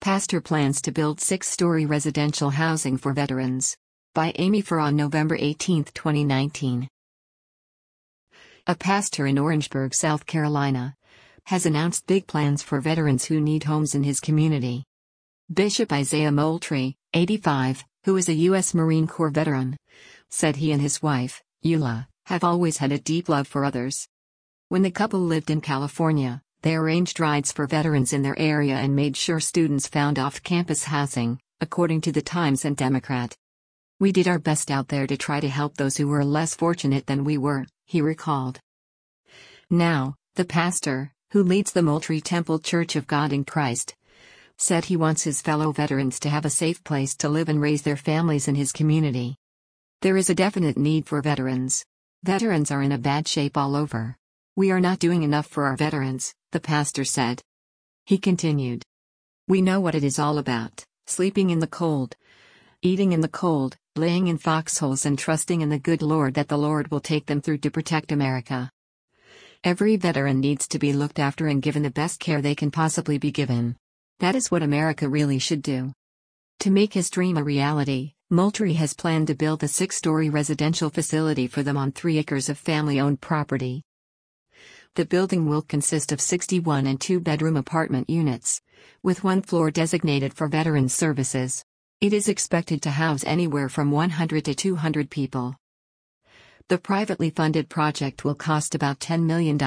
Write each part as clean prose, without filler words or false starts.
Pastor plans to build 6-story residential housing for veterans. By Amy Farr on November 18, 2019. A pastor in Orangeburg, South Carolina, has announced big plans for veterans who need homes in his community. Bishop Isaiah Moultrie, 85, who is a U.S. Marine Corps veteran, said he and his wife, Eula, have always had a deep love for others. When the couple lived in California, they arranged rides for veterans in their area and made sure students found off-campus housing, according to the Times and Democrat. "We did our best out there to try to help those who were less fortunate than we were," he recalled. Now, the pastor, who leads the Moultrie Temple Church of God in Christ, said he wants his fellow veterans to have a safe place to live and raise their families in his community. "There is a definite need for veterans. Veterans are in a bad shape all over. We are not doing enough for our veterans," the pastor said. He continued, "We know what it is all about, sleeping in the cold, eating in the cold, laying in foxholes and trusting in the good Lord that the Lord will take them through to protect America. Every veteran needs to be looked after and given the best care they can possibly be given. That is what America really should do." To make his dream a reality, Moultrie has planned to build a 6-story residential facility for them on 3 acres of family-owned property. The building will consist of 61 and 2-bedroom apartment units, with 1 floor designated for veterans services. It is expected to house anywhere from 100 to 200 people. The privately funded project will cost about $10 million.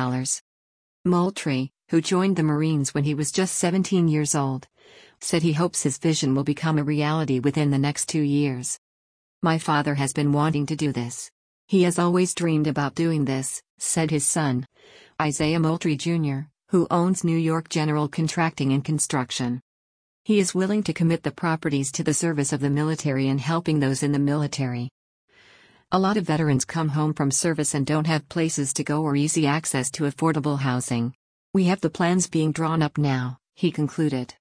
Moultrie, who joined the Marines when he was just 17 years old, said he hopes his vision will become a reality within the next 2 years. "My father has been wanting to do this. He has always dreamed about doing this," said his son, Isaiah Moultrie Jr., who owns New York General Contracting and Construction. He is willing to commit the properties to the service of the military and helping those in the military. "A lot of veterans come home from service and don't have places to go or easy access to affordable housing. We have the plans being drawn up now," he concluded.